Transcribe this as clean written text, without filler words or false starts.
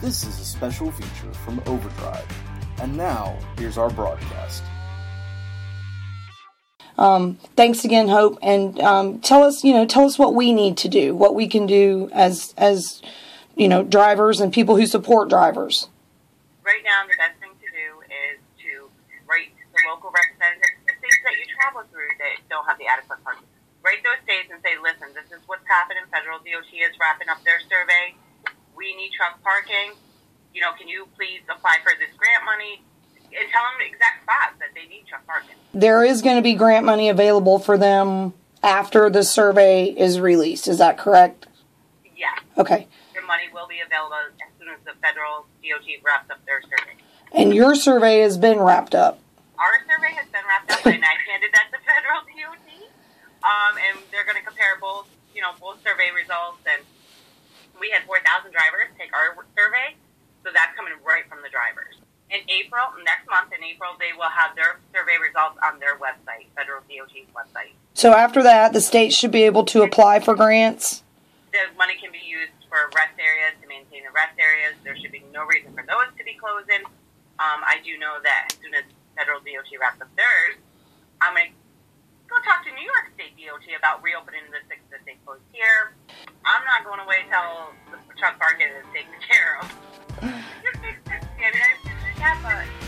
This is a special feature from Overdrive. And now, here's our broadcast. Thanks again, Hope, and tell us what we need to do, what we can do as drivers and people who support drivers. Right now, the best thing to do is to write the local representatives, the states that you travel through that don't have the adequate parking. Write those states and say, listen, this is what's happening. Federal DOT is wrapping up their survey. We need truck parking. Can you please apply for this grant money? And tell them the exact spots that they need truck parking. There is going to be grant money available for them after the survey is released. Is that correct? Yeah. Okay. The money will be available as soon as the federal DOT wraps up their survey. And your survey has been wrapped up? Our survey has been wrapped up, and I handed that to federal DOT. And they're going to compare both survey results. And we had 4,000 drivers take our survey, so that's coming right from the drivers. Next month in April, they will have their survey results on their website, federal DOT's website. So after that, the state should be able to apply for grants? The money can be used for rest areas, to maintain the rest areas. There should be no reason for those to be closing. I do know that as soon as federal DOT wraps up theirs, I'm going to go talk to New York State DOT about reopening the 6 that they closed here. I'm not going away till the truck parking is taken care of. Yeah, but